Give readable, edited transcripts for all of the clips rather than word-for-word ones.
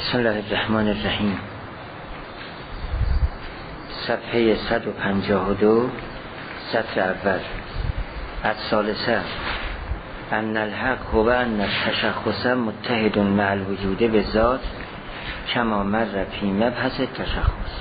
بسم الله الرحمن الرحیم. صفحه 152 سطر اول. الثالثه ان الحق هو ان التشخص متحد مع الوجود به ذات کما مر فی مبحث التشخص.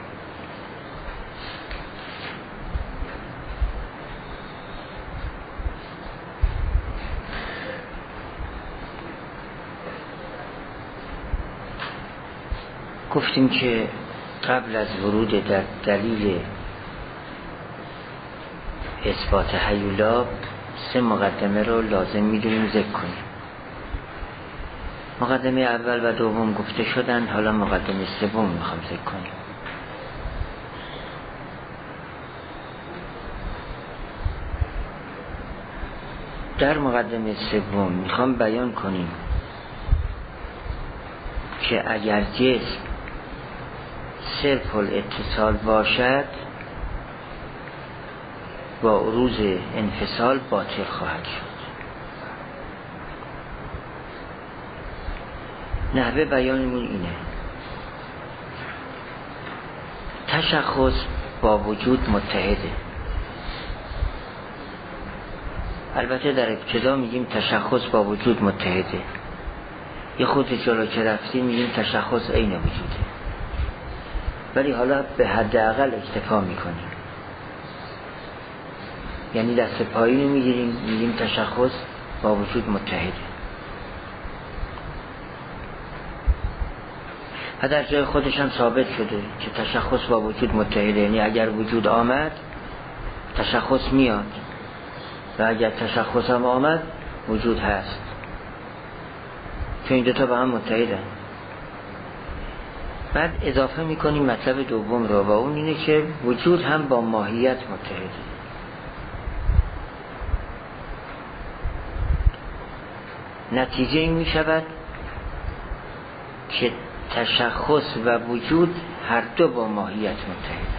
گفتیم که قبل از ورود در دلیل اثبات هیولا 3 مقدمه رو لازم می‌دونیم ذکر کنیم. مقدمه اول و دوم گفته شدن، حالا مقدمه سوم میخوام ذکر کنیم. در مقدمه سوم میخوام بیان کنیم که اگر جسم صرف الاتصال باشد با عروض انفصال باطل خواهد شد. نحوه بیانمون اینه: تشخص با وجود متحده. البته در ابتدا میگیم تشخص با وجود متحده، یه خود جلو که رفتیم میگیم تشخص عین وجوده، ولی حالا به حداقل اکتفا میکنیم، یعنی دست پایین رو میگیریم میگیم تشخص با وجود متحده. و در جای خودش هم ثابت شده که تشخص با وجود متحده، یعنی اگر وجود آمد تشخص میاد و اگر تشخص هم آمد وجود هست، چون این دوتا با هم متحدن. بعد اضافه میکنیم مطلب دوم رو و اون اینه که وجود هم با ماهیت متحده. نتیجه این میشود که تشخص و وجود هر دو با ماهیت متحده،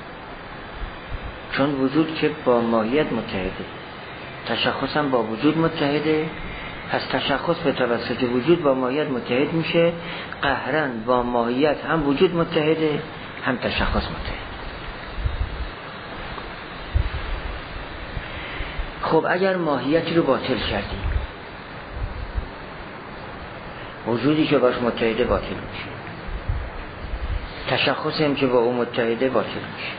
چون وجود که با ماهیت متحده، تشخص هم با وجود متحده، پس تشخص به توسط وجود با ماهیت متحد میشه، قهرن با ماهیت هم وجود متحده هم تشخص متحد. خب اگر ماهیتی رو باطل کردیم، وجودی که باش متحده باطل میشه، تشخصی هم که با اون متحده باطل میشه.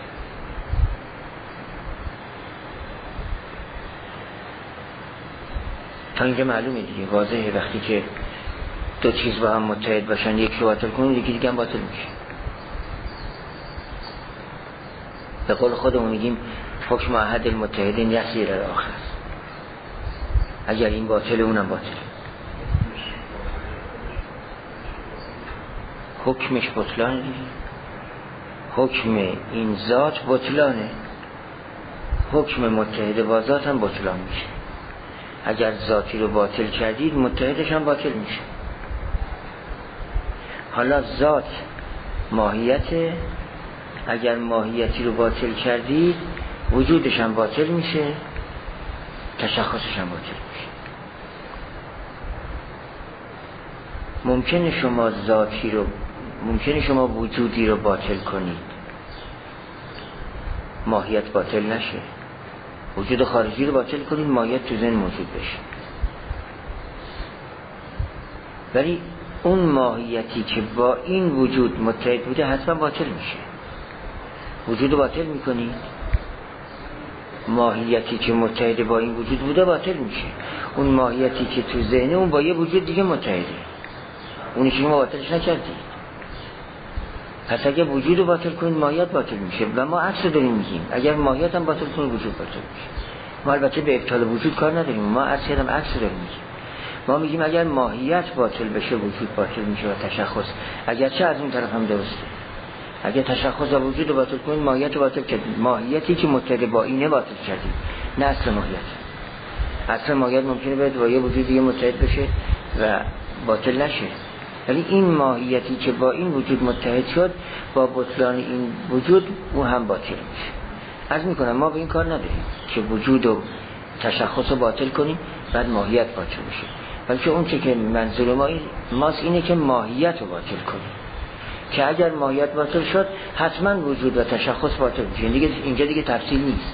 تا اینجا معلومه دیگه، واضحه. وقتی که دو چیز با هم متحد باشن، یکی رو باطل کنیم یکی دیگه هم باطل میشه. به قول خودمون میگیم حکم احد المتحدین یسیر الاخر، اگر این باطل اونم باطل، حکمش بطلانه، حکم این ذات بطلانه، حکم متحد با ذات هم بطلان میشه. اگر ذاتی رو باطل کردید متحدش هم باطل میشه. حالا ذات ماهیته، اگر ماهیتی رو باطل کردید وجودش هم باطل میشه، تشخصش هم باطل میشه. ممکنه شما وجودی رو باطل کنید، ماهیت باطل نشه. وجود خارجی رو باطل کنید، ماهیت تو ذهن موجود بشه، ولی اون ماهیتی که با این وجود متحد بوده حتما باطل میشه. وجود رو باطل میکنید، ماهیتی که متحد با این وجود بوده باطل میشه. اون ماهیتی که تو ذهن اون با یه وجود دیگه متحده، اونی که شما باطلش نکردید. پس اگه وجود رو باطل کنید ماهیت باطل میشه و ما عکس داریم میگیم اگر ماهیت هم باطل کنید وجود باطل میشه. ما البته به ابطال وجود کار نداریم، ما عکس داریم میگیم. ما میگیم اگر ماهیت باطل بشه وجود باطل میشه و تشخص، اگرچه از اون طرف هم درسته. اگه تشخص و وجود رو باطل کنید ماهیت رو باطل کردید، ماهیتی که متحد با اینه باطل کردید، نه اصل ماهیت. اصل ماهیت ممکنه باید با یه وجود دیگه متحد بشه و باطل نشه، ولی این ماهیتی که با این وجود متحد شد با بطلان این وجود اون هم باطل میشه. عرض میکنم ما به این کار نداریم که وجود و تشخص رو باطل کنیم بعد ماهیت باطل میشه. بلکه اون چه که منظور ماست اینه که ماهیت رو باطل کنیم، که اگر ماهیت باطل شد حتما وجود و تشخص باطل میشه. اینجا دیگه تفصیل نیست،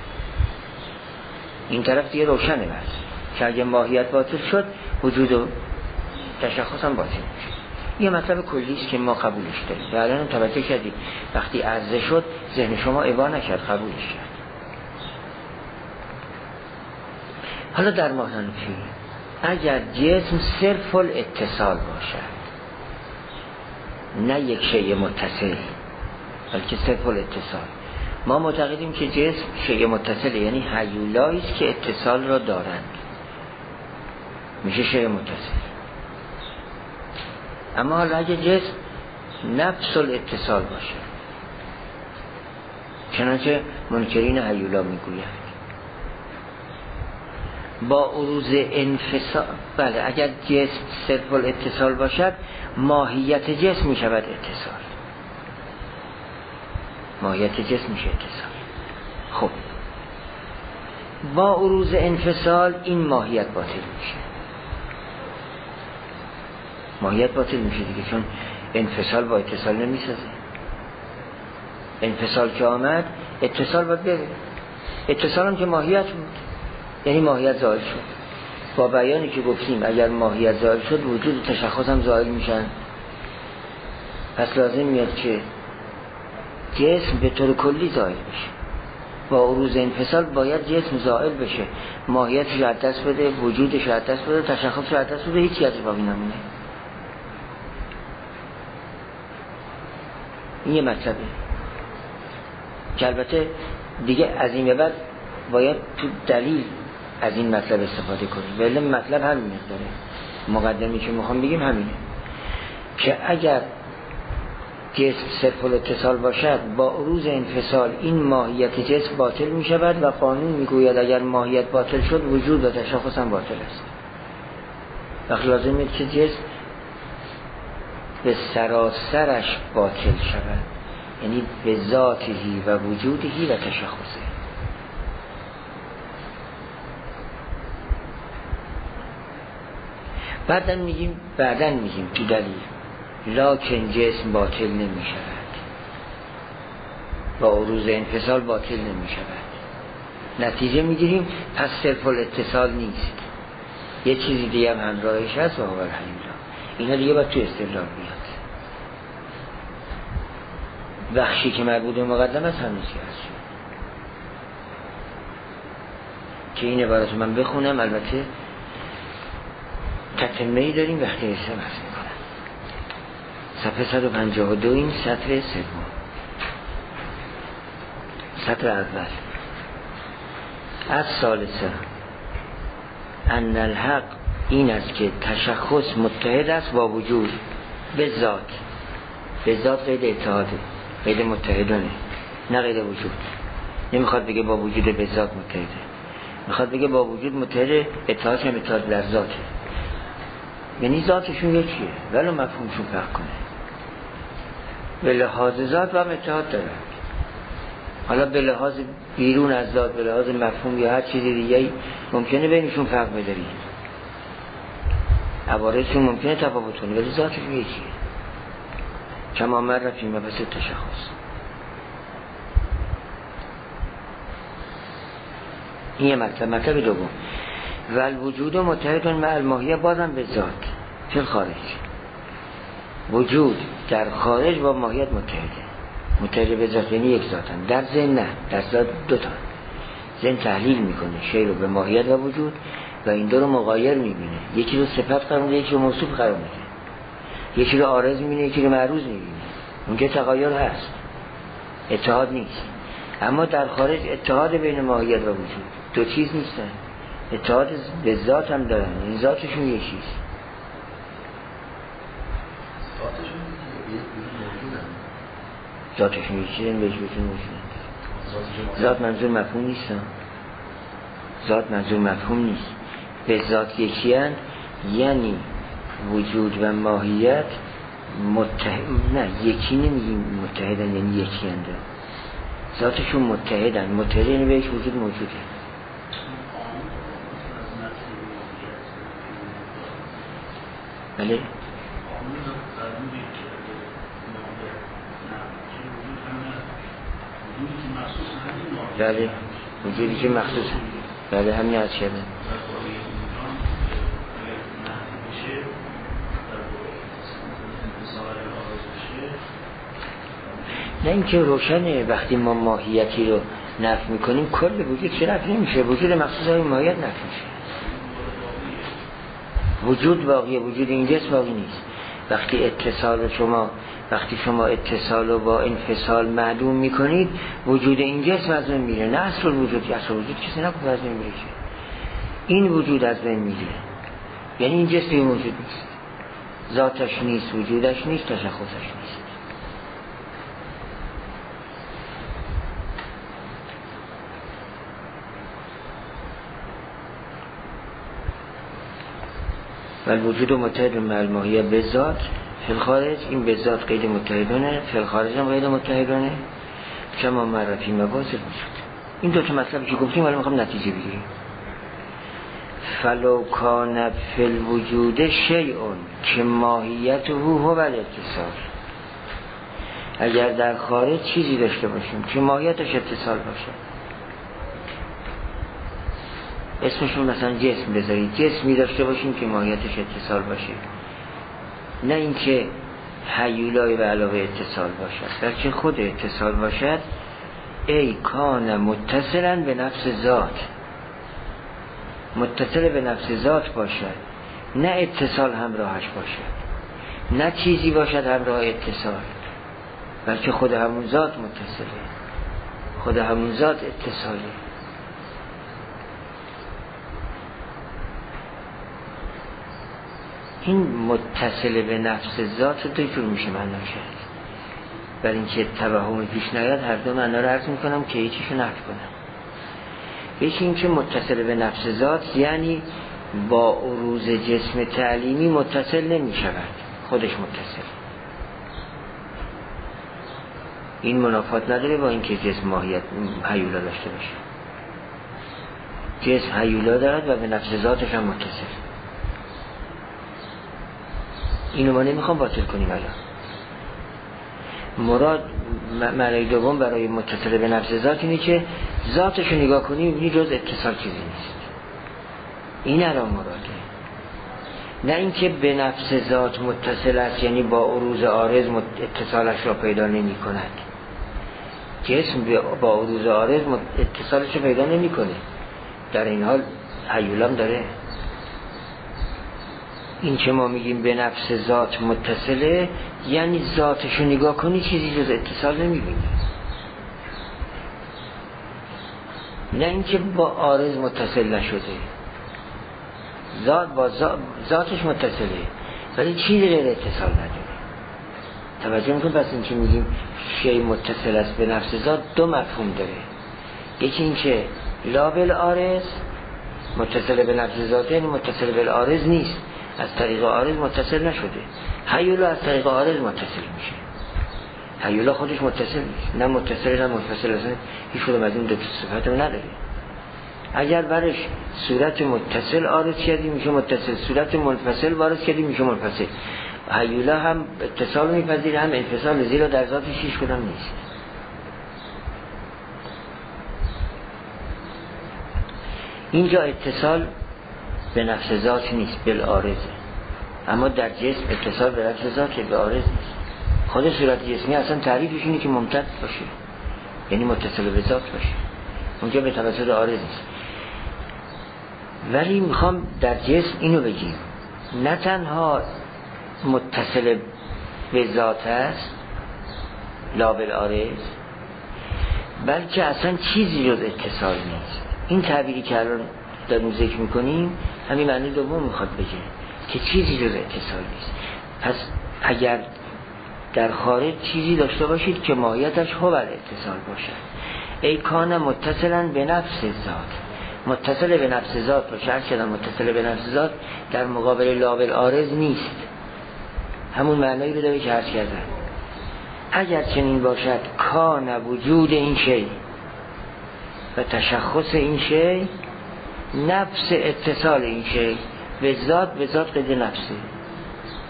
این طرف دیگه روشنه بس که اگر ماهیت باطل شد وجود و تشخص هم باطل میشه. یه مطلب کلی است که ما قبولش داریم و الان توجه کردید وقتی عرضه شد ذهن شما ابا نکرد، قبولش کرد. حالا در ماهنفی اگر جسم صرف الاتصال باشد، نه یک شیء متصل بلکه صرف الاتصال، ما معتقدیم که جسم شیء متصل، یعنی هیولایی است که اتصال را دارند، میشه شیء متصل. اما حالا اگه جسم نفس الاتصال باشه، چنانچه منکرین هیولا میگویند با عروض انفصال، بله اگر جسم صرف الاتصال باشد ماهیت جسم میشود اتصال، ماهیت جسم میشه اتصال. خب با عروض انفصال این ماهیت باطل میشه، ماهیت باطل میشه دیگه، چون انفصال با اتصال نمیسازه. انفصال که آمد اتصال باید بره، اتصال هم که ماهیت بود یعنی ماهیت زائل شد. با بیانی که گفتیم اگر ماهیت زائل شد وجود و تشخص هم زائل میشن، پس لازم میاد که جسم به طور کلی زائل بشه. با عروض انفصال باید جسم زائل بشه، ماهیتش رو از دست بده، وجودش رو از دست بده، تشخصش رو از دست بده، هیچی از باقی نمونه. این یه مطلبه که البته دیگه از این به بعد باید تو دلیل از این مطلب استفاده کنیم، ولی مطلب همین داره. مقدمی که میخوام بگیم همینه که اگر جسم صرف الاتصال باشد با عروض انفصال این ماهیت جسم باطل میشود و قانون میگوید اگر ماهیت باطل شد وجود و تشخص هم باطل است. وقت لازمه که جسم به سراسرش باطل شود، یعنی به ذاتهی و وجودهی و تشخصه. بعدن میگیم تو دلیل لکن جسم باطل نمی شود، با عروض انفصال باطل نمی شود. نتیجه میگیریم پس صرف الاتصال نیست، یه چیزی دیگه هم همراهش هست و هو الحیولا. اینا دیگه باید تو استدلال میاد. بخشی که مربوط به مقدم است همین چیز هست که این عبارت من بخونم، البته تتمه‌ای داریم وقتی اسم هست میکنم. صفحه 152 این سطر سوم، سطر اول. از ثالثه ان الحق این است که تشخص متحد است با وجود به ذات. به ذات قید اتحاده، قید متحدانه، نه قید وجود. نمیخواد بگه با وجود به ذات متحده، میخواد بگه با وجود متحده، اتحادش هم اتحاد در ذاته، یعنی ذاتشون یکیه ولی مفهومشون فرق کنه. به لحاظ ذات و هم اتحاد داره، حالا به لحاظ بیرون از ذات، به لحاظ مفهوم یا هر چیزی دیگه ممکنه بینشون فرق بداری، عبارتشون ممکنه تفاوت کنه ولی ذاتشون یکیه. کما مر فی مبحث تشخص. این یه مطلب دوم. و الوجود متحد مع الماهیه بازم به ذات فی الخارج. وجود در خارج با ماهیت متحده به ذات، یعنی یک ذاتن. در ذهن نه، در ذات دوتا. ذهن تحلیل میکنه شی رو به ماهیت و وجود و این دو رو مغایر میبینه، یکی رو صفت قرار میده، یکی رو موصوف قرار میده، یکی رو عارض میبینه، یکی رو معروض میبینه. اون که تغایر هست، اتحاد نیست. اما در خارج اتحاد بین ماهیت و وجود، دو چیز نیستن، اتحاد به ذات هم دارن، این ذاتشون یکیست. ذاتشون یکیست، این وجودشون موجودن. ذات منظور مفهوم نیست، ذات منظور مفهوم نیست. به ذات یکیان یعنی وجود و ماهیت متحد، نه یکی نمیگیم متحدن یعنی یکی انده، ذاتشون متحدن. متحد یعنی بهش وجود موجوده. بله بله وجودی که مخصوص بله همین از شده نه اینکه روشنه وقتی ما ماهیتی رو نفی میکنیم کل وجود چه نفی نمیشه، وجود مخصوص های ماهیت نفی میشه. وجود واقعی، وجود این جسم واقعی نیست. وقتی شما اتصال رو با انفصال معلوم میکنید وجود این جسم از بین میره، نه اصل وجود کسی نکنه از بین میره، این وجود از بین میره. یعنی این جسمی موجود نیست، ذاتش نیست، وجودش نیست، تشخصش نیست. والوجود متحد مع الماهیه به ذات فی الخارج، این به ذات قید متحدانه، فی الخارج هم قید متحدانه، کما معرفی مباحث وجود. این دو تا مطلبی که گفتیم حالا میخوام نتیجه بگیریم. فلو کان فی الوجود شیء که ماهیته هو الاتصال، اگر در خارج چیزی داشته باشیم که ماهیتش اتصال باشه، اسمشون مثلا جسم بذارید، جسمی داشته باشیم که ماهیتش اتصال باشه، نه اینکه هیولای به علاوه اتصال باشد، بلکه خود اتصال باشد. ای کان متصلا به نفس ذات، متصل به نفس ذات باشد، نه اتصال همراهش باشد، نه چیزی باشد همراه اتصال، بلکه خود همون ذات متصله، خود همون ذات اتصاله. این متصل به نفس ذات رو دو جور میشه معنا کرد. برای اینکه توهم پیش نیاد هر دو معنا رو عرض میکنم که یکیشو نفی کنم. یکی این که متصل به نفس ذات یعنی با عروض جسم تعلیمی متصل نمی شود، خودش متصل. این منافات نداره با اینکه جسم ماهیت هیولا داشته باشه. جسم هیولا دارد و به نفس ذاتش هم متصل. اینو ما نمیخوام باطل کنیم. الان مراد معنی دوم برای متصل به نفس ذات اینه که ذاتشو نگاه کنیم این جز اتصال چیزی نیست. این الان مراده، نه اینکه به نفس ذات متصل است یعنی با عروض عارض اتصالش را پیدا نمی کند. جسم با عروض عارض اتصالش را پیدا نمی کنه، در این حال هیولام داره. این که ما میگیم به نفس ذات متصله یعنی ذاتشو نگاه کنی چیزی جز اتصال نمیبینی، نه اینکه با عارض متصل نشده. ذات با ذاتش متصله ولی چیزی غیر اتصال نداره. توجه میکنم. پس این که میگیم شیء متصل است به نفس ذات دو مفهوم داره. یکی این که لا بالعارض متصل به نفس ذات یعنی متصل بالعارض نیست، از طریق عارض متصل نشده. هیولا از طریق عارض متصل میشه. هیولا خودش متصل نیست، نه متصل نه منفصل، اصلا هیچ کدوم از این دو صفت رو نداره. اگر برش صورت متصل عارض کردی میشه متصل، صورت منفصل وارد کردی میشه منفصل. هیولا هم اتصال میپذیره هم انفصال، زیرا در ذاتش هیچ کدوم نیست. اینجا اتصال به نفس ذات نیست، بالعارضه. اما در جسم اتصال به نفس ذات به عارض نیست. خود صورت جسمی اصلا تعریفش اینه که ممتد باشه، یعنی متصل به ذات باشه. اونجا به توسط عارض نیست. ولی میخوام در جسم اینو بگیم، نه تنها متصل به ذات است لا بالعارض، بلکه اصلا چیزی جز اتصال نیست. این تعبیری که الان داریم ذکر میکنیم همین معنی دوم میخواد بگه که چیزی جز اتصال نیست. پس اگر در خارج چیزی داشته باشید که ماهیتش هو اتصال باشد، ای کان متصلا به نفس ذات، متصل به نفس ذات باشه. هر چیزی متصل به نفس ذات در مقابل لا بالعارض نیست. همون معنی رو داره که عرض کردن. اگر چنین باشد کان وجود این شی و تشخص این شی نفس اتصال این شی به ذات قید نفسه.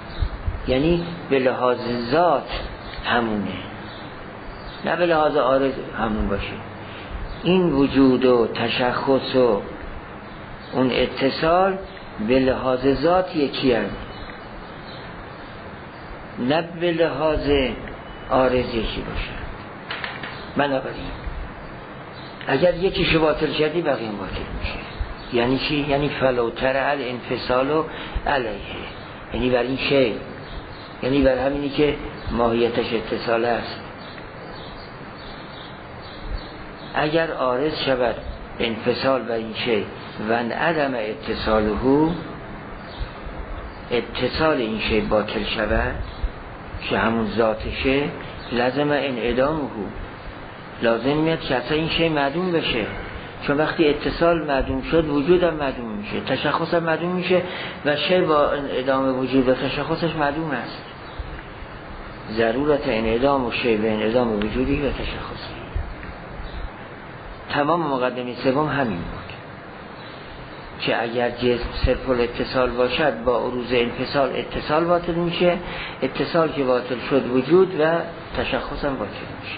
یعنی به لحاظ ذات همونه، نه به لحاظ عارض همون باشه. این وجود و تشخص و اون اتصال به لحاظ ذات یکی هست، نه به لحاظ عارض یکی باشه. بنابراین اگر یکیشو باطل شدی بقیه باطل میشه. یعنی چی؟ یعنی فلوتر الانفصال علیه، یعنی بر این شی، یعنی بر همینی که ماهیتش اتصال است. اگر عارض شود انفصال بر این شی و عدم اتصاله، اتصال این شی باطل شود که همون ذاتشه، لازم انعدامه، لازم میاد که اصلا این شی معدوم بشه. چون وقتی اتصال معدوم شد وجودم معدوم میشه، تشخصم معدوم میشه و شی با انعدام وجود و تشخصش معدوم است. ضرورت انعدام و شی به انعدام وجودی و تشخصی. تمام مقدمه سوم همین بود که اگر جسم صرف الاتصال باشد با عروض انفصال اتصال باطل میشه، اتصال که باطل شد وجود و تشخصم باطل میشه.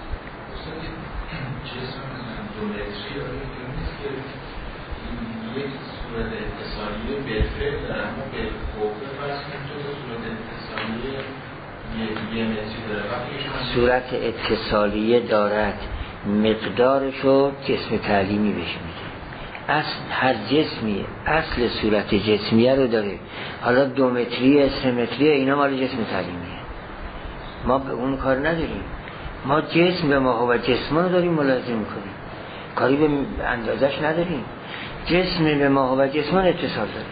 یک صورت اتصالیه بالفعل داره، اما بالفعل فرض کنیم تو صورت اتصالیه یه متری داره. صورت اتصالیه دارد، مقدارشو جسم تعلیمی بهش میده. اصل هر جسمی اصل صورت جسمیه رو داره. حالا 2 متری 3 متری اینا مال جسم تعلیمیه، ما به اون کار نداریم. ما جسم به ما و جسمان داریم ملاحظه میکنیم، کاری به اندازش نداریم. جسم به ما و جسمان اتصال داره،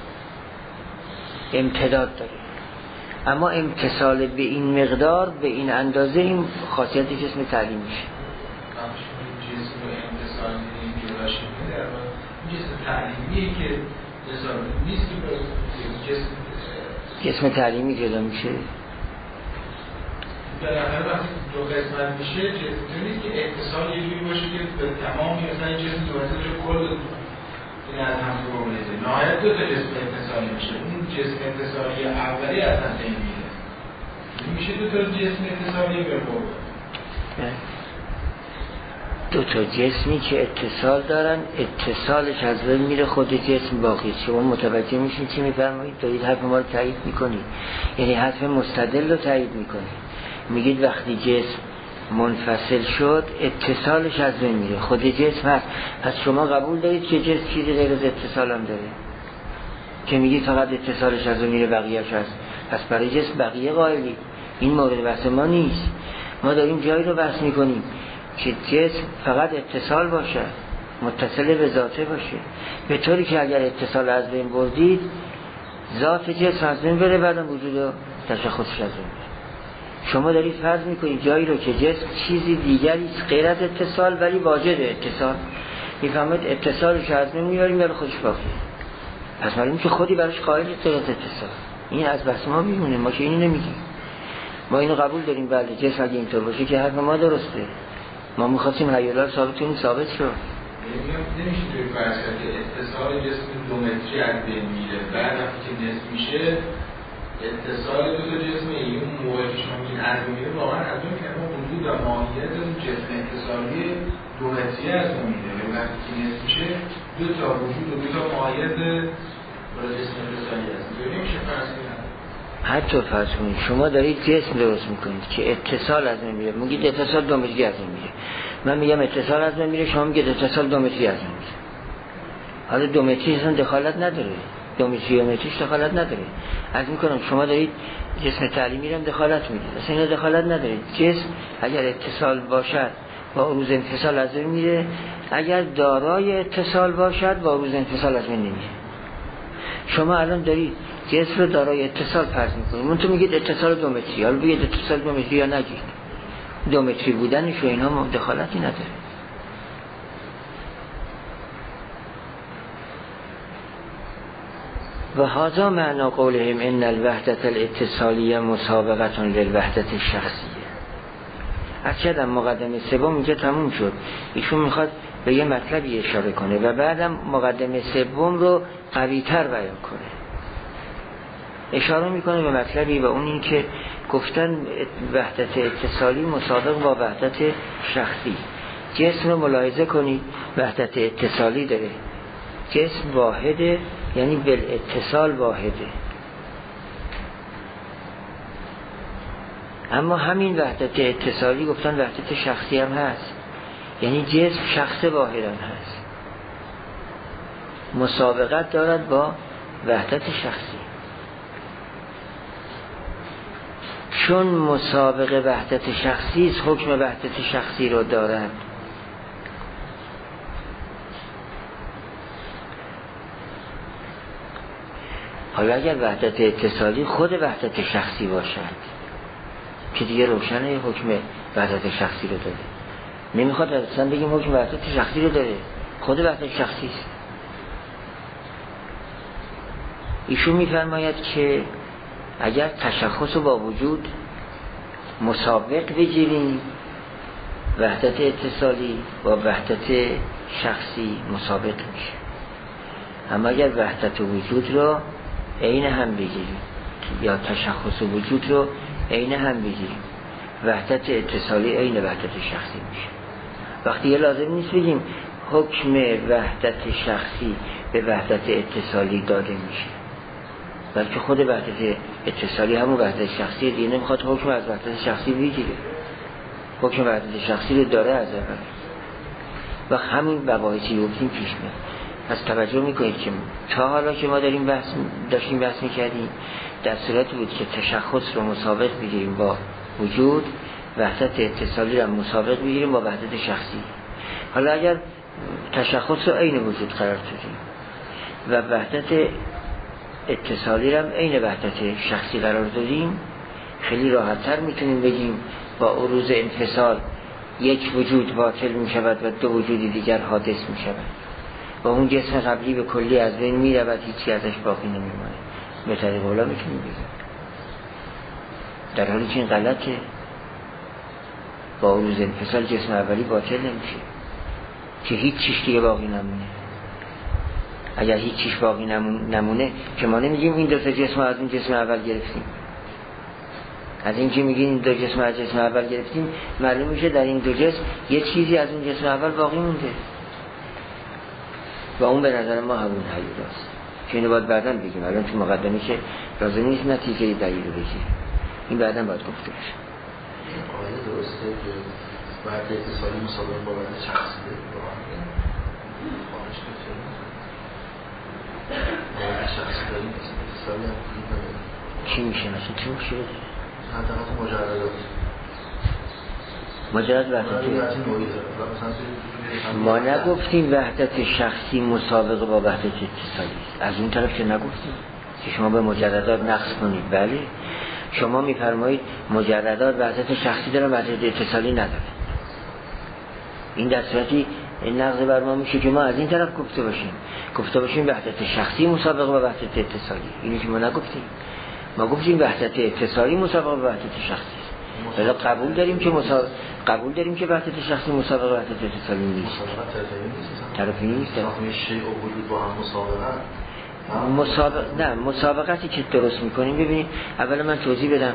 امتداد داره، اما امتصال به این مقدار به این اندازه این خاصیت جسم تعلیم میشه. جسم امتصال جسم تعلیمیه که نیست که جسم تعلیمی جدا میشه. بالاخره وقتی دو قسمت میشه جسم نیست که اتصال یه جوری باشه که به تمامی مثلا جسم دوازده کل این از هم رو بریزه. نهایت 2 تا جسم اتصالی میشه. اون جسم اتصالی اولی از هم این میره میشه 2 تا جسم اتصالی برخورد. 2 تا جسمی که اتصال دارن، اتصالش از بین میره، خود جسم باقی. شما متوجه میشین چی میفرمایید؟ دارید حرف ما رو تایید میکنید، یعنی حرف مستدل رو تایید میکنید. میگید وقتی جسم منفصل شد اتصالش از بین میره، خود جسم هست. پس شما قبول دارید که جسم چیزی غیر از اتصال هم داره که میگید فقط اتصالش از بین میره بقیه‌اش هست؟ پس برای جسم بقیه قائلی. این مورد بحث ما نیست. ما داریم جایی رو بحث میکنیم که جسم فقط اتصال باشه، متصل به ذاته باشه، به طوری که اگر اتصال از بین بردید ذات جسم از بین بره، بعدم وجود و تشخصش از بین بره. شما دارید فرض میکنید جایی رو که جسم چیزی دیگری غیر از اتصال ولی واجد اتصال، میفهمید اتصالش از بین میاریم برای خودش باقی. پس معلومه که خودی براش قائل غیر از اتصال. این از بحث ما میمونه، ما که اینو نمیگیم. ما اینو قبول داریم بله جسم اگه اینطور باشه که حرف ما درسته. ما می‌خواستیم حیالا رو ثابت کنیم، ثابت شد. نمیشه توی فرض کرد که اتصال جسم 2 متری از بین میره، بعد وقتی که نصف میشه اتصال 2 تا جسم این موقعی که شما میگین از بین میره، واقعا از بین که ما وجود و ماهیت اون جسم اتصالی 2 متری از بین میره. وقتی که نصف میشه 2 تا وجود و 2 تا ماهیت برای جسم اتصالی هست. نمیشه فرض کنیم. حتی فرض کنید شما دارید جسم درست میکنید که اتصال از من میره، میگید اتصال 2 متری از من میره، من میگم اتصال از من میره، شما میگید اتصال 2 متری از من میره. حالا 2 متری اصلا دخالت نداره، 2 متری و متریش دخالت نداره. از میکنم شما دارید جسم تعلیمی رو دخالت میدید، اصلا اینا دخالت ندارید. جسم اگر اتصال باشد با عروض انفصال از من میره، اگر دارای اتصال باشد با عروض انفصال از من نمیره. شما الان دارید جسم رو دارای اتصال فرض میکنید، من تو میگید اتصال 2 متری، حالا بگید اتصال 2 متری یا نگید، 2 متری بودنش و اینا دخالتی نداره. و هذا معنی قولهم ان الوحدت الاتصالیه مسابقه للوحدت الشخصیه. از چقدر مقدمه سوم اینجا تموم شد. ایشون میخواد به یه مطلبی اشاره کنه و بعدم مقدمه سوم رو قوی‌تر بیان کنه. اشاره میکنه به مطلبی و اون این که گفتن وحدت اتصالی مسابق با وحدت شخصی. جسم رو ملاحظه کنید، وحدت اتصالی داره، جسم واحده، یعنی بالاتصال واحده. اما همین وحدت اتصالی گفتن وحدت شخصی هم هست، یعنی جسم شخص واحد هم هست، مسابقت دارد با وحدت شخصی. چون مسابقه وحدت شخصی است، حکم وحدت شخصی رو دارد. حالا اگر وحدت اتصالی خود وحدت شخصی باشد که دیگه روشنه حکم وحدت شخصی رو داره. نمیخواد اصلا بگیم حکم وحدت شخصی رو داره، خود وحدت شخصی است. ایشون میفرماید که اگر تشخص رو با وجود مسابق بگیریم، وحدت اتصالی با وحدت شخصی مسابق میشه. اما اگر وحدت وجود رو عین هم بگیریم یا تشخص وجود رو عین هم بگیریم، وحدت اتصالی عین وحدت شخصی میشه. وقتی یه لازم نیست بگیم حکم وحدت شخصی به وحدت اتصالی داده میشه، بلکه خود وحدت اتصالی همون وحدت شخصی دیگه، نمیخواد حکم از وحدت شخصی بگیره، حکم وحدت شخصی رو داره از اول. و همین مباحثی گفتیم پیش میاد. پس توجه میکنید که تا حالا که ما داشتیم بحث میکردیم در صورتی بود که تشخص رو مسابق بگیریم با وجود، وحدت اتصالی رو مسابق بگیریم با وحدت شخصی. حالا اگر تشخص رو عین وجود قرار دادیم و وحدت اتصالی رو عین وحدت شخصی قرار دادیم، خیلی راحت‌تر میتونیم بگیم با عروض انفصال یک وجود باطل میشود و دو وجود دیگر حادث میشود و اون جسم قبلی به کلی از بین میرود، هیچی ازش باقی نمیمانه. به طریق اولا میتونیم بگیم، در حالی که این غلطه. با عروض انفصال جسم اولی باطل نمیشه که هیچ چیز دیگه باقی نمونه. اگر هیچ چیز باقی نمونه که ما نمیگیم این دو تا جسم از این جسم اول گرفتیم. از این که میگیم این دو جسم از جسم اول گرفتیم، معلوم میشه در این دو جسم یه چیزی از اون جسم اول باقی مونده و اون به نظر ما همون حقیقت است که اینو باید بعداً بگیم. الان تو مقدمه که لازم نیست نتیجه دلیل رو بگیم، این بعداً باید گفته بشه. آیا درسته که بعد اتصالی مسابقه با وحدت شخصی شخصی داریم اتصالی هم چی میشه مثلا چی میشه؟ حتی مجرد وحدت. ما نگفتیم وحدت شخصی مسابقه با وحدت اتصالی است، از اون طرف که نگفتیم که شما به مجردات نقص کنید. بله شما میفرمایید مجردات وحدت شخصی داره، وحدت اتصالی نداره. این در صورتی نقض بر ما میشه که ما از این طرف گفته باشیم وحدت شخصی مسابقه با وحدت اتصالی. اینی که ما نگفتیم. ما گفتیم وحدت اتصالی مسابقه با وحدت شخصی است. ولی قبول داریم که وحدت شخصی مسابقه با وحدت اتصالی نیست. طرفی نیست. مسابقتی که درست میکنیم، ببینید اول من توضیح بدم.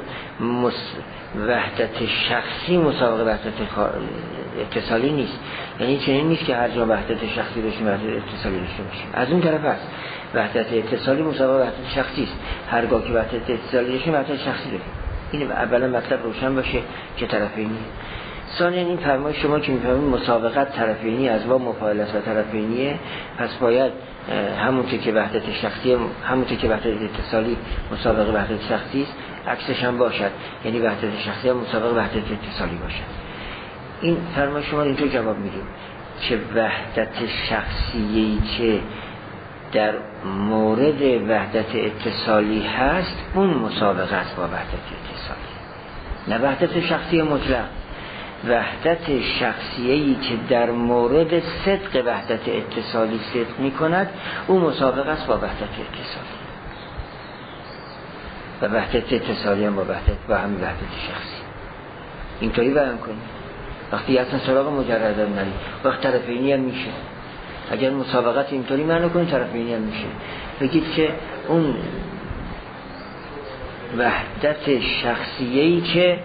وحدت شخصی مسابقه وحدت اتصالی نیست. یعنی چنین نیست که هر جا وحدت شخصی داشتیم وحدت اتصالی داشته باشیم. از اون طرف هست وحدت اتصالی مسابقه وحدت شخصی است. هرگاه که وحدت اتصالی داشتیم وحدت شخصی داریم. این اولا مطلب روشن باشه که طرفینی. ثانیاً این فرمایش شما که میفهمید مسابقت طرفینی از با مفاعلت و طرفینیه، پس باید همونطور که وحدت شخصی، همونطور که وحدت اتصالی مسابقه وحدت شخصی است، عکسش هم باشد، یعنی وحدت شخصی هم مسابقه وحدت اتصالی باشد. این فرمایش شما اینطور جواب میدیم که وحدت شخصی که در مورد وحدت اتصالی هست اون مسابقه است با وحدت اتصالی، نه وحدت شخصی مطلق. وحدت شخصیه‌ای که در مورد صدق وحدت اتصالی صدق می‌کند او مسابقه است با وحدت اتصالی و وحدت اتصالی هم با همین وحدت شخصی. اینطوری بیان کنید. وقتی اصلا سراغ مجردات نرید، وقت طرفینی هم میشه. اگر مسابقت اینطوری معنی کنید طرفینی هم میشه. بگید که اون وحدت شخصیه‌ای که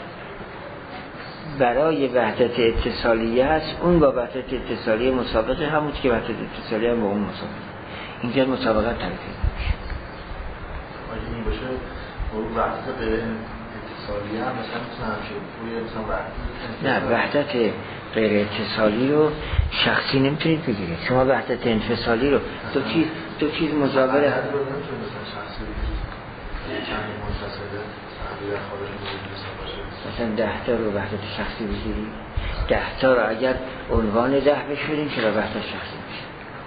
برای وحدت اتصالیه هست، اون با وحدت اتصالیه مسابقه، همون که وحدت اتصالیه هم با اون مسابقه. اینجا مسابقه تعریف میشه. اگه این باشه وحدت غیر اتصالیه هم مثلا همشه روی مثلا وحدت، نه وحدت غیر اتصالی رو شخصی نمیتونید بگیرید. شما وحدت انفصالی رو دو چیز مزاوره مثلا شخصی چند منفصله در خارج موجود مثلا 10 تا رو وحدت شخصی بگیرید، 10 تا رو اگر عنوان 10 بهش بدیم چرا وحدت شخصی میشه؟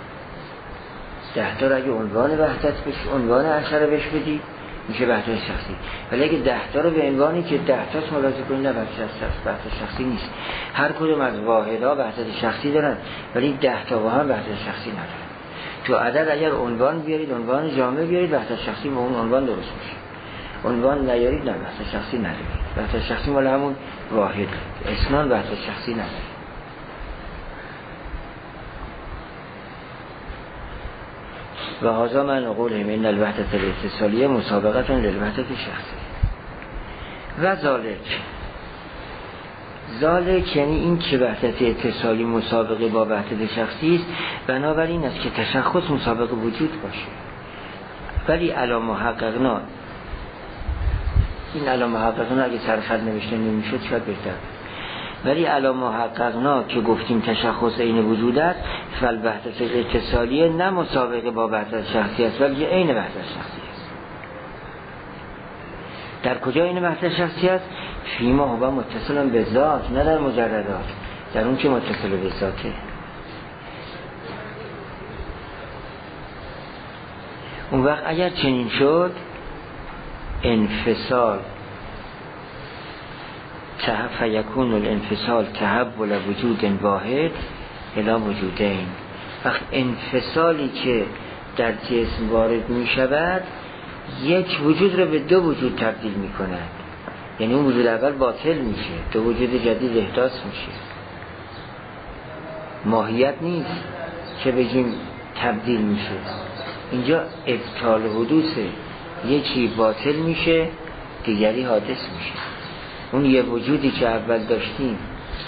10 تا رو اگه عنوان وحدت بشه، عنوان اثر بهش بدید میشه وحدت شخصی. ولی اگه 10 تا رو به عنوانی که 10 تاش ملاحظه کنید، نه وحدت شخصی نیست. هر کدوم از واحدها وحدت شخصی دارن ولی 10 تا با هم وحدت شخصی ندارن. تو عدد اگر عنوان بیارید، عنوان جامع بیارید، وحدت شخصی با اون عنوان درست میشه. عنوان نیارید، نه وحدت شخصی ندارید. وحدت شخصی مال همون واحد، اسنان وحدت شخصی ندارید. و هذا من قولهم ان الوحدت الاتصالیه مسابقه للوحدت شخصی. و ذالک یعنی این که وحدت اتصالی مسابقه با وحدت شخصی است، بنابراین است که تشخص مسابقه وجود باشه. ولی علی محققنا، این علی محققنا اگه سرخط نوشته نمیشد شاید بهتر، ولی علی محققنا که گفتیم تشخص عین وجود است، فالوحدت الاتصالیه نه مسابقه با وحدت شخصی است بلکه عین وحدت شخصی است. در کجا عین وحدت شخصی است؟ فیما هو متصل به ذات، نه در مجردات، در اون که متصل به ذاته. اون وقت اگر چنین شد، انفصال فیکون الانفصال تحول وجود واحد الی وجودین. وقت انفصالی که در جسم وارد می شود یک وجود رو به دو وجود تبدیل می کند. یعنی اون وجود اول باطل میشه، دو وجود جدید احداث میشه. ماهیت نیست که بگیم تبدیل میشه، اینجا ابطال حدوثه، یکی باطل میشه دیگری حادث میشه. اون یه وجودی که اول داشتیم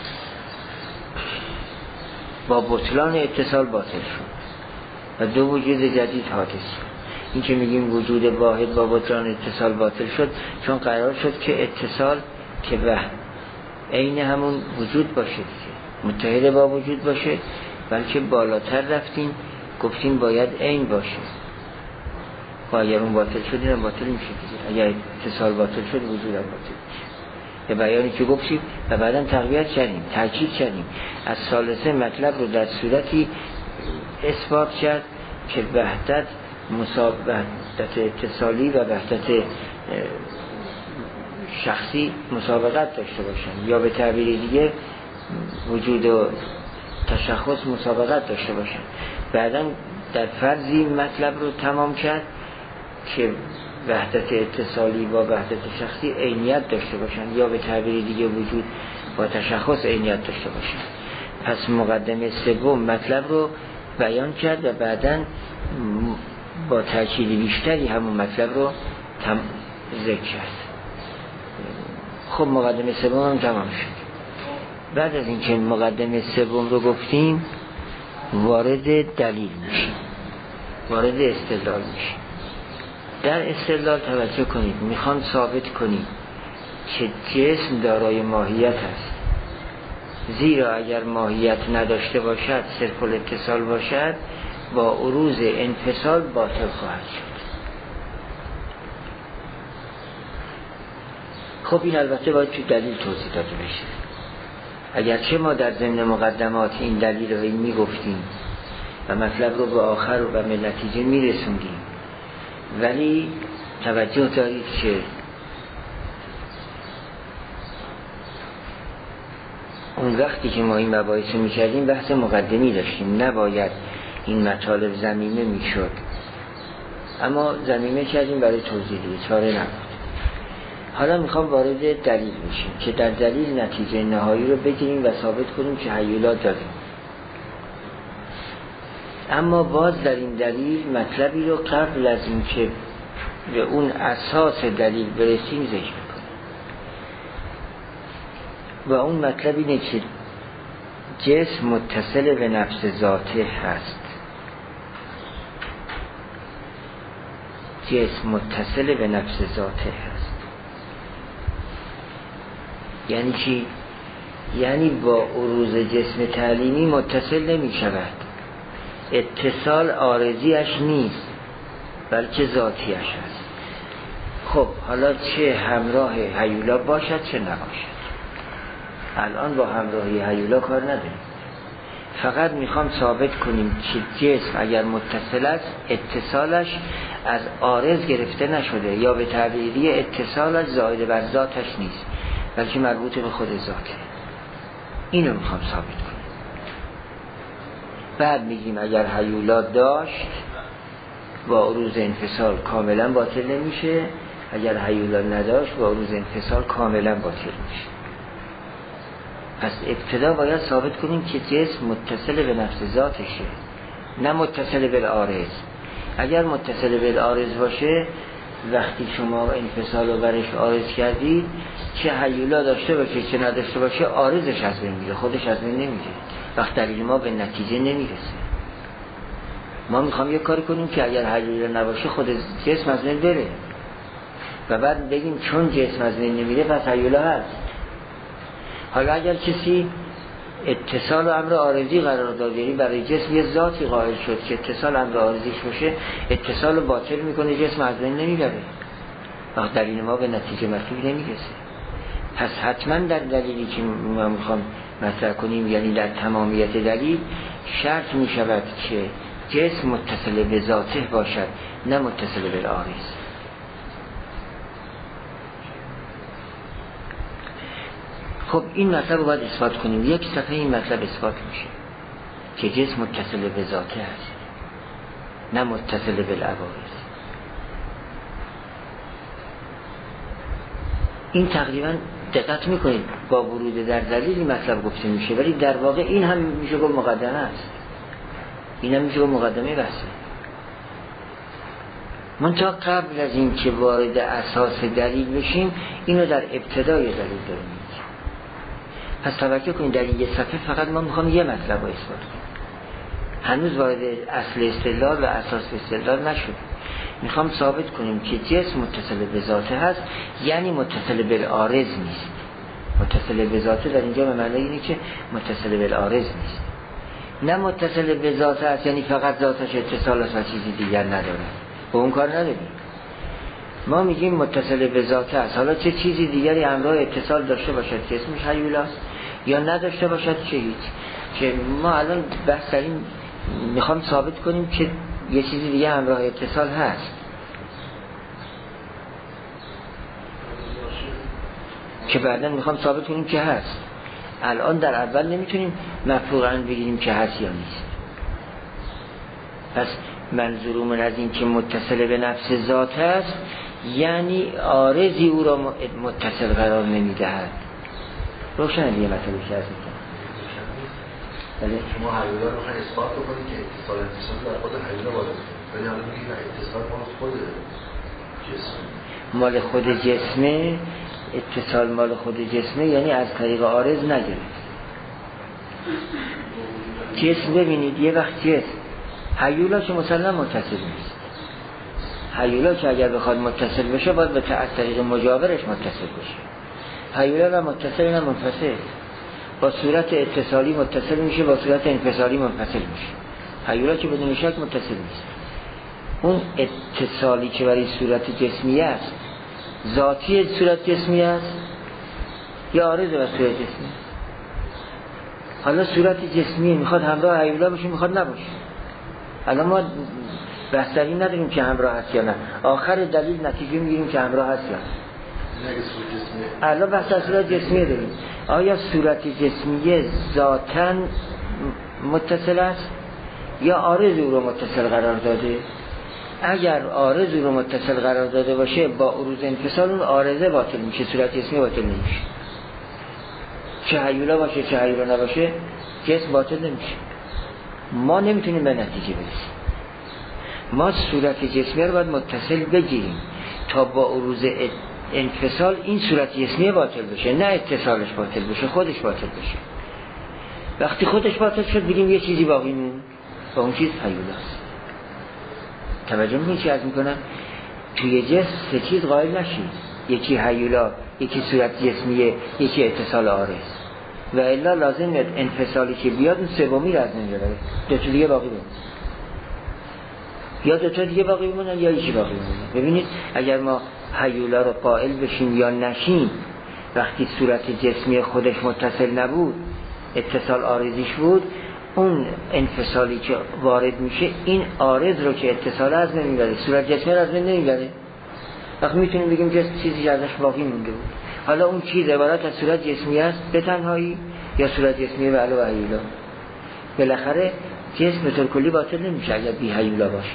با بطلان اتصال باطل شد و دو وجود جدید حادث شد. این که میگیم وجود واحد با بطلان اتصال باطل شد چون قرار شد که اتصال که عین همون وجود باشه دیگه، متحد با وجود باشه، بلکه بالاتر رفتیم گفتیم باید عین باشه. اگر اون باطل شد اینم باطل میشه دیگه. اگر اتصال باطل شد وجود هم باطل میشه. یه بیانی که گفتیم و بعدم تقویت کردیم، تاکید کردیم. از ثالثه مطلب رو در صورتی اثبات کرد که وحدت وحدت اتصالی و وحدت شخصی مسابقت داشته باشن، یا به تعبیر دیگه وجود و تشخص مسابقت داشته باشن. بعداً در فرضی مطلب رو تمام کرد که وحدت اتصالی با وحدت شخصی عینیت داشته باشن، یا به تعبیر دیگه وجود با تشخص عینیت داشته باشن. پس مقدمه سوم مطلب رو بیان کرد و بعداً با تأکید بیشتری همون مطلب رو ذکر کرد. خب مقدمه سوم هم تمام شد. بعد از اینکه مقدمه سوم رو گفتیم وارد دلیل میشیم، وارد استدلال میشیم. در استدلال توجه کنید، میخوان ثابت کنید که جسم دارای ماهیت است، زیرا اگر ماهیت نداشته باشد، صرف الاتصال باشد، با عروض انفصال باطل خواهد شد. خب این البته باید تو دلیل توضیح داده بشه. اگرچه ما در ضمن مقدمات این دلیل رو میگفتیم و مطلب رو به آخر و به نتیجه میرسوندیم، ولی توجه دارید که اون وقتی که ما این مباحث رو میکردیم بحث مقدمی داشتیم، نباید این مطالب ضمیمه میشد، اما ضمیمه کردیم برای توضیح دیگه، چاره نبود. حالا میخوام وارد دلیل میشیم که در دلیل نتیجه نهایی رو بگیریم و ثابت کنیم که هیولات داریم. اما باز در این دلیل مطلبی رو قبل از این که به اون اساس دلیل برسیم ذکر میکنیم. و اون مطلب اینه که جسم متصل به نفس ذاته هست. جسم متصل به نفس ذاته هست یعنی چی؟ یعنی با عروض جسم تعلیمی متصل نمی شود، اتصال عارضیش نیست بلکه ذاتیش هست. خب حالا چه همراه هیولا باشد چه نباشد، الان با همراهی هیولا کار نداریم، فقط میخوام ثابت کنیم که جسم اگر متصل است اتصالش از عارض گرفته نشده، یا به تعبیری اتصالش زائد بر ذاتش نیست بلکه مربوط به خود ذاته. اینو میخوام ثابت کنم. بعد میگیم اگر هیولا داشت با عروض انفصال کاملا باطل نمیشه، اگر هیولا نداشت با عروض انفصال کاملا باطل میشه. پس ابتدا باید ثابت کنیم که جسم متصل به نفس ذاتشه، نه متصل به عارض. اگر متصل به عارض باشه، وقتی شما انفصال رو برش عارض کردید، چه هیولا داشته باشه چه نداشته باشه، عارضش از بین میره، خودش از بین نمیره. وقت دلیل ما به نتیجه نمیرسه. ما میخوام یک کاری کنیم که اگر هیولا نباشه خود جسم از بین بره و بعد بگیم چون جسم از بین نمیره پس هیولا هست. حالا اگر کسی اتصال امر عارضی قرار داد، یعنی برای جسم یه ذاتی قائل شد که اتصال امر عارضیش باشه، اتصال رو باطل میکنه، جسم از بین نمیبره، وقت دلیل ما به نتیجه مطلوب نمیرسه. پس حتما در دلیلی که ما میخوام مطرح کنیم، یعنی در تمامیت دلیل، شرط میشود که جسم متصل به ذاته باشد نه متصل به عارض. خب این مطلب رو باید اثبات کنیم. یک صفحه این مطلب اثبات میشه که جسم متصل به ذاته هست نه متصل به العوارض. این تقریبا دقت میکنید با ورود در دلیل این مطلب گفته میشه، ولی در واقع این هم میشه گفت مقدمه است، این هم میشه گفت مقدمه بحثه. من تا قبل از این که وارد اساس دلیل بشیم اینو در ابتدای دلیل داریم. پس توجه کنید در این صفحه فقط ما میخوام یه مطلب رو اثبات کنیم، هنوز وارد اصل استدلال و اساس استدلال نشد. میخوام ثابت کنیم که جسم متصل به ذاته هست، یعنی متصل به عارض نیست. متصل به ذاته در اینجا به معنی اینه که متصل به عارض نیست، نه متصل به ذاته هست یعنی فقط ذاتش اتصال است و چیزی دیگر نداره، با اون کار نداریم. ما میگیم متصل به ذاته است، حالا چه چیزی دیگری همراه اتصال داشته باشد که اسمش هیولاست یا نداشته باشد چه هیچ، که ما الان بحث داریم میخوام ثابت کنیم که یه چیزی دیگه همراه اتصال هست که بعداً میخوام ثابت کنیم که هست. الان در اول نمیتونیم مفروغاً بگیریم که هست یا نیست. پس منظورمون از این که متصل به نفس ذات است یعنی عارضی او را متصل قرار نمیدهد. روشن دیگه مطلبی که از میکنم. بله شما هیولا رو خواهی اثبات بکنید که اتصال در خود هیولا باید کنید، ولی حالا میگید اتصال مال خود جسم، مال خود جسمه. اتصال مال خود جسمه یعنی از طریق عارض نگرفت. جسم ببینید یه وقت جسم هیولا که مسلم متصل نیست. هیولا که اگر بخواد متصل بشه باید به طریق مجاورش متصل بشه. هیولا و متصل نه منفصل، با صورت اتصالی متصل میشه، با صورت انفصالی منفصل میشه. هیولا که بدون شک متصل نیست. اون اتصالی که برای صورت جسمی است ذاتی صورت جسمی است یا عارض و صورت جسمی. حالا صورت جسمی میخواد همراه هیولا باشه میخواد نباشه. الان ما بحثی نداریم که همراه هست یا نه، آخر دلیل نتیجه میگیریم که همراه هست یا نه. الان بحث از صورت جسمی داریم. آیا صورت جسمی ذاتاً متصل است یا عارض او رو متصل قرار داده؟ اگر عارض او رو متصل قرار داده باشه با عروض انفصال اون عارضه باطل میشه، صورت جسمی باطل نمیشه. چه هیولا باشه چه هیولا نباشه جسم باطل نمیشه. ما نمیتونیم به نتیجه برسیم. ما صورت جسمی رو باید متصل بگیریم. تا با عروض انفصال این صورت جسمی باطل بشه، نه اتصالش باطل بشه، خودش باطل بشه. وقتی خودش باطل شد بگیم یه چیزی باقی موند و اون چیز هیولاست. توجه می‌کنید چی عرض می‌کنم؟ توی جسم سه چیز قائل نشید، یکی هیولا، یکی صورت جسمیه، یکی اتصال عارض، و الا لازم انفصالی که بیاد اون سومی رو از نمیاره، دو تا دیگه باقی بمونه، یا دو تا دیگه باقی بمونن یا یکی باقی بمونه. ببینید اگر ما هیولا رو قائل بشیم یا نشیم، وقتی صورت جسمی خودش متصل نبود، اتصال عارضیش بود، اون انفصالی که وارد میشه این عارض رو که اتصال از نمیبره، صورت جسمی رو از نمیبره. وقتی میتونیم بگیم که چیزی ازش باقی مونده بود. حالا اون چیز عبارت از صورت جسمی است به تنهایی یا صورت جسمی به علاوه هیولا. بالاخره جسم به طور کلی باطل نمیشه اگر بی هیولا باشه.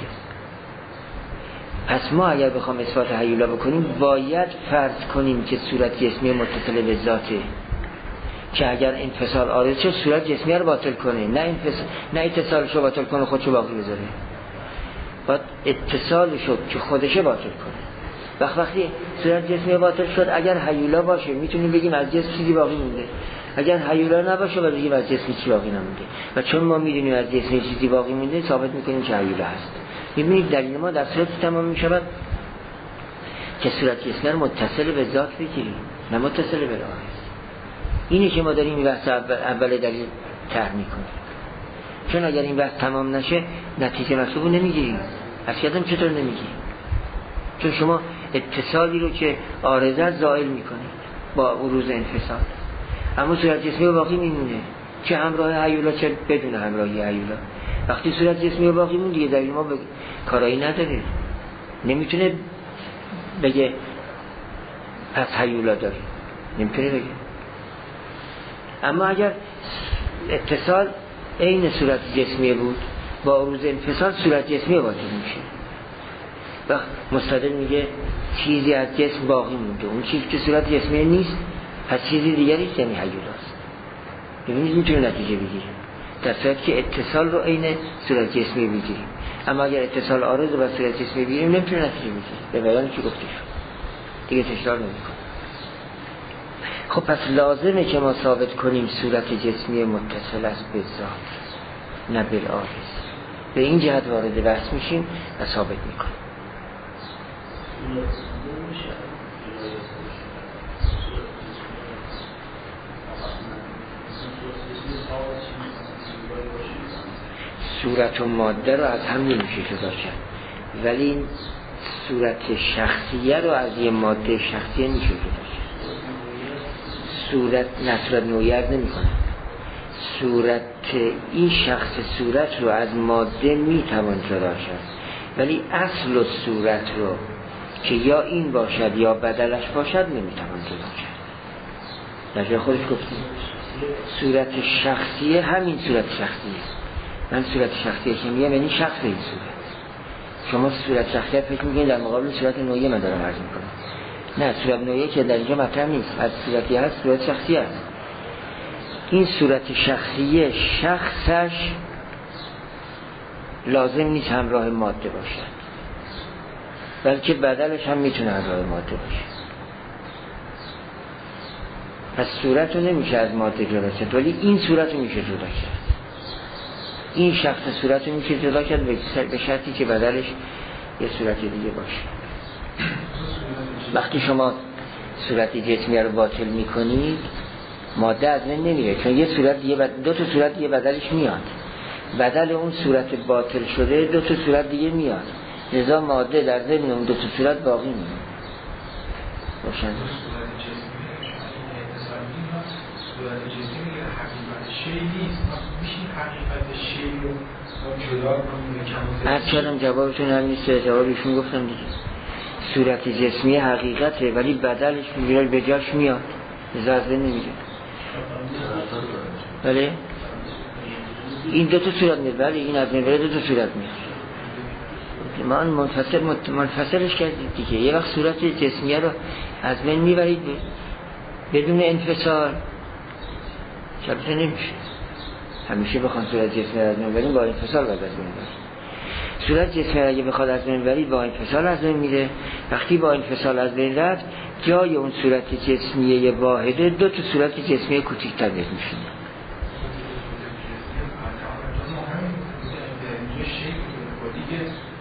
پس ما اگر بخوام اثبات هیولا بکنیم باید فرض کنیم که صورت جسمی متصل به ذاته، که اگر انفصال عارض شد صورت جسمی رو باطل کنه، نه اتصالش رو باطل کنه خودشو باقی بذاره. باید اتصالش رو که خودشه باطل کنه. وقتی صورت جسمی باطل شد اگر هیولا باشه میتونیم بگیم از جسم چیزی باقی مونده، اگر هیولا نباشه باید بگیم از جسم چیزی باقی نمونده. و چون ما میدونیم از جسم چیزی باقی مونده ثابت میکنیم که هیولا هست. میبینید دلیل ما در صورتی تمام میشود که صورت جسمی رو متصل به ذات بگیریم نه متصل به عارض. اینی که ما داریم این بحث اول دلیل طرح میکنیم، چون اگر این بحث تمام نشه نتیجه مطلوب نمیگیریم. اصلا چطور نمیگیریم؟ چون شما اتصالی رو که عارضه زائل میکنید با عروض انفصال، اما صورت جسمی رو باقی میمونه، چه همراه هیولا چه بدون همراهی هیولا. وقتی صورت جسمی رو باقی مونده دلیل ما کارایی نداره، نمیتونه بگه پس هیولا داره، نمیتونه بگه. اما اگر اتصال عین صورت جسمی بود با عروض انفصال صورت جسمی باطل میشه. وقت مستدل میگه چیزی از جسم باقی مونده، اون چیزی که صورت جسمی نیست پس چیزی دیگری است، یعنی هیولاست. ببینید میتونه نتیجه بگیریم در صورتی که اتصال رو عین صورت جسمی بگیریم. اما اگر اتصال عارض رو با صورت جسمی بگیریم نمیتونه نتیجه بگیریم، به بیان که گفته شد دیگه تکرار نمیکنه. خب پس لازمه که ما ثابت کنیم صورت جسمی متصل است به ذات نه بالعارض. به این جهت وارد بحث میشیم و ثابت میکنیم. صورت و ماده رو از هم نمیشه جدا کرد، ولی این صورت شخصیه رو از یه ماده شخصیه میشه جدا کرد. صورت نوعیت نمی کنه. صورت این شخص صورت رو از ماده میتوان جدا کرد، ولی اصل صورت رو که یا این باشد یا بدلش باشد نمیتوان جدا کرد. در جای خودش گفتیم صورت شخصیه همین صورت شخصیه. من صورت شخصیه که میگم یعنی شخص این صورت. شما صورت شخصیت فکر میکنید در مقابل صورت نوعیه من دارم عرض میکنم. نه، صورت نوعیه که در اینجا مطرح نیست، از صورتی هست صورت شخصیه است. این صورت شخصیه شخصش لازم نیست همراه ماده باشد، بلکه بدلش هم میتونه همراه ماده باشه. پس صورت رو نمیشه از ماده جدا کرد، ولی این صورت رو میشه جدا کرد. این شخص صورت رو میشه جدا کرد به شرطی که بدلش یه صورت دیگه باشه. وقتی شما صورت جسمی رو باطل میکنید ماده از من نمیره، چون یه صورت دیگه دو تا صورت دیگه بدلش میاد، بدل اون صورت باطل شده دو تا صورت دیگه میاد، لذا ماده در ضمن اون دو تا صورت باقی میمونه. روشن؟ صورت جسمی حقیقت شی نیست، میشه حقیقت شی رو جدا کنیم. هر چقدر جوابتون هم نیست، جوابشون گفتم دیگه. صورت جسمی حقیقته ولی بدلش میگیره به جاش میاد، زازده نمیگه. بله این دو تا صورت میاد، ولی این از نظر دو تا صورت میاد. ما منفصلش کردید دیگه. یه وقت صورت جسمیه رو از من میبرید بدون انفصال، شبیه نمیشه. همیشه بخوان صورت جسمی رو از من بریم با انفصال باید از من بریم. صورت جسمی اگه بخواد از بین برید با انفصال از بین میره. وقتی با انفصال از بین رفت جای اون صورت جسمیه واحده دو تا صورت جسمی کوچیک‌تر بهش میشینه. یه شکل کلی که